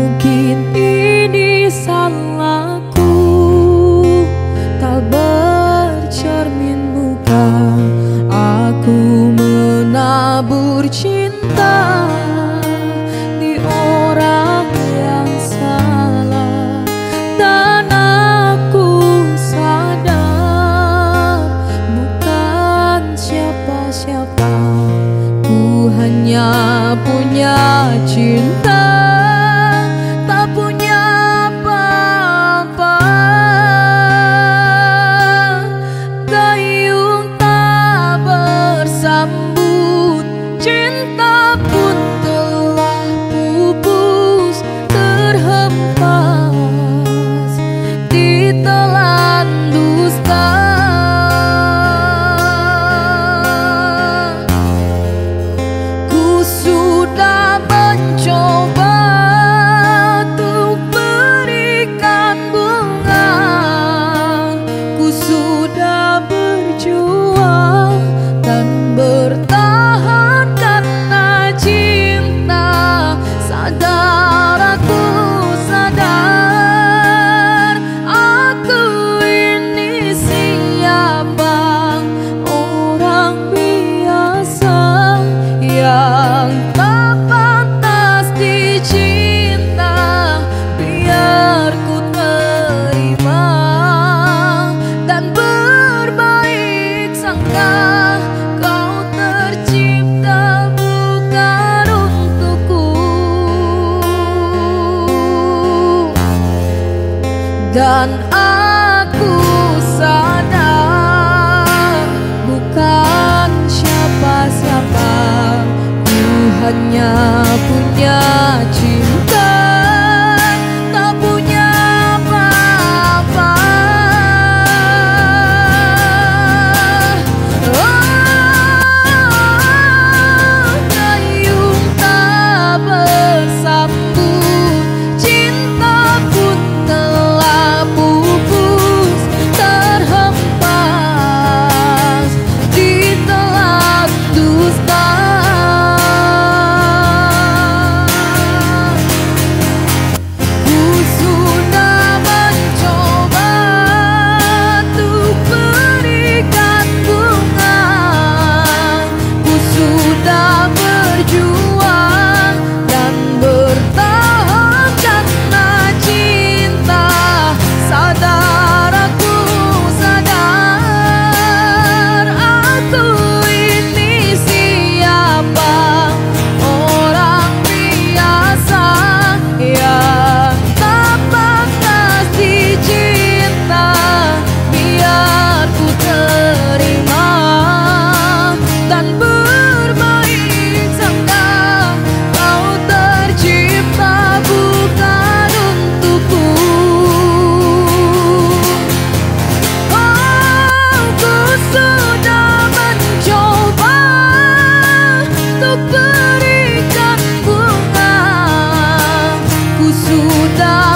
Mungkin ini salahku, tak bercermin muka. Aku menabur cinta di orang yang salah, dan aku sadar bukan siapa-siapa. Ku hanya punya cinta, tak punya apa-apa. Gayung tak bersambut, cinta pun telah pupus, terhempas ditelan dusta. Ku sudah mencoba untuk berikan bunga, ku sudah berjuang dan bertahan karena cinta. Sadar, aku sadar, aku ini siapa? Orang biasa yang tak pantas dicinta. Biar ku terima dan berbaik sangka, kau tercipta bukan untukku. Dan aku sadar bukan siapa-siapa. Ku hanya punya cinta, tak punya apa-apa. Gayung tak bersambut, cinta pun telah pupus, terhempas ditelan dusta. Ku sudah mencoba untuk berikan bunga, ku sudah berjuang dan bertahan karena cinta. Sadar, aku sadar, aku ini siapa? Orang biasa yang tak pantas dicinta. Biar ku terima dan berbaik sangka, kau tercipta bukan untukku. Oh, ku sudah mencoba untuk berikan bunga, ku sudah